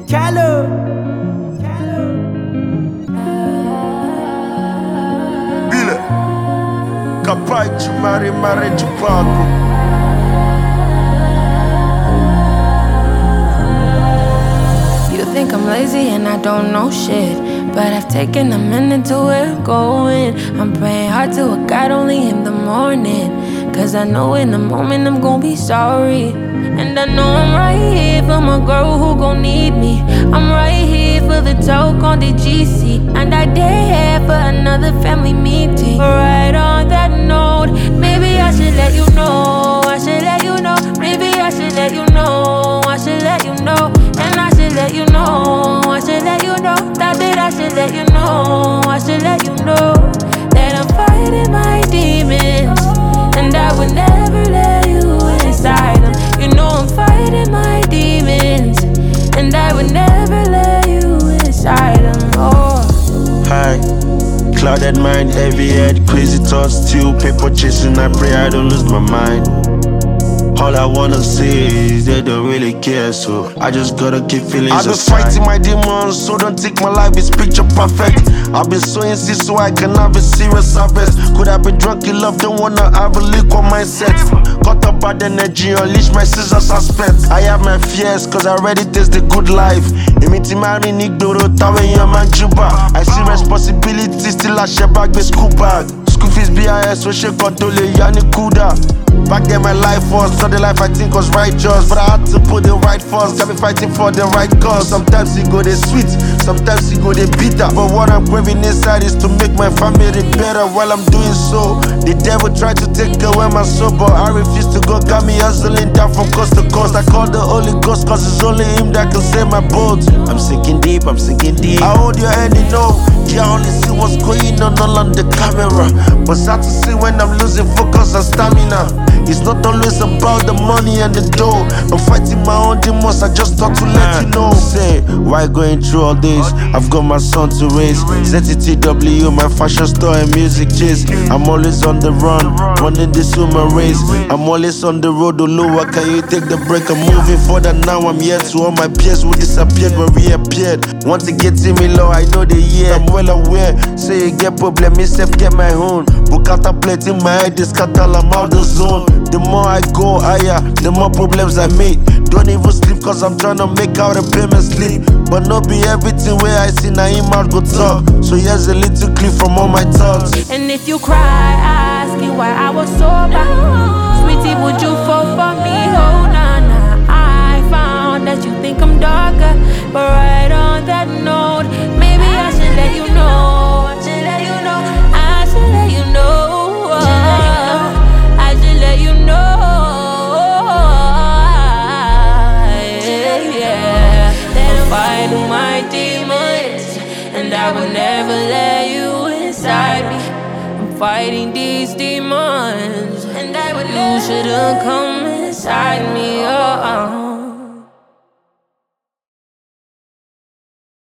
Cello. Bile, capai de mare de pago. You think I'm lazy and I don't know shit, but I've taken a minute to where I'm going. I'm praying hard to a God only in the morning, cause I know in the moment I'm gon' be sorry. And I know I'm right here for my girl who gon' need me. I'm right here for the talk on the GC, and I dare for another family meeting. Right on that note, maybe I should let you know. I should let you know. Maybe I should let you know. I should let you know. And I should let you know. I should let you know. That I should let you know. I should let you know that I'm fighting my demons, and I would never let you inside them. You know I'm fighting my demons, and I would never let you inside them. Oh. Hi, clouded mind, heavy head, crazy thoughts, still paper chasing. I pray I don't lose my mind. All I wanna say is they don't really care, so I just gotta keep feeling I've been fighting my demons, so don't take my life, it's picture perfect. I've been sowing seeds so I can have a serious harvest. Could I be drunk in love, don't wanna have a liquor mindset. Got up bad energy, unleash my scissors suspect. I have my fears, cause I already taste the good life. I see responsibility, still I share back the school bag. School fees BIS, we shake control yani kuda. Back then my life was not the life I think was righteous, but I had to put the right first. Got me fighting for the right cause. Sometimes it go they sweet, sometimes it go they bitter, but what I'm craving inside is to make my family better. While I'm doing so, the devil tried to take away my soul, but I refuse to go. Got me hustling down from coast to coast. I call the Holy Ghost, cause it's only him that can save my boat. I'm sinking deep, I'm sinking deep. I hold your hand, you know. Yeah, I only see what's going on all on the camera, but sad to see when I'm losing focus and stamina. It's not always about the money and the dough. I'm fighting my own demons, I just thought to let you know. Say, why going through all this? I've got my son to raise. ZTTW, my fashion store and music chase. I'm always on the run, running this human race. I'm always on the road, Oluwa, can you take the break? I'm moving further now, I'm here to all my peers who disappeared when we appeared. Want to get to me low, I know the year, I'm well aware. Say you get problem, me self get my own. Bukata plate in my head, this cattle, I'm out the zone. The more I go higher, the more problems I make. Don't even sleep cause I'm trying to make out a payment slip. But not be everything where I see now him out go talk. So here's a little clip from all my thoughts. And if you cry, I ask you why I was sober. Sweetie, would you fall for me? Oh, nah, nah. I found that you think I'm darker, but right on that note, maybe I should let you know. I should let you know. I should let you know. My demons, and I will never let you inside me. I'm fighting these demons, and you shouldn't come inside me. Oh.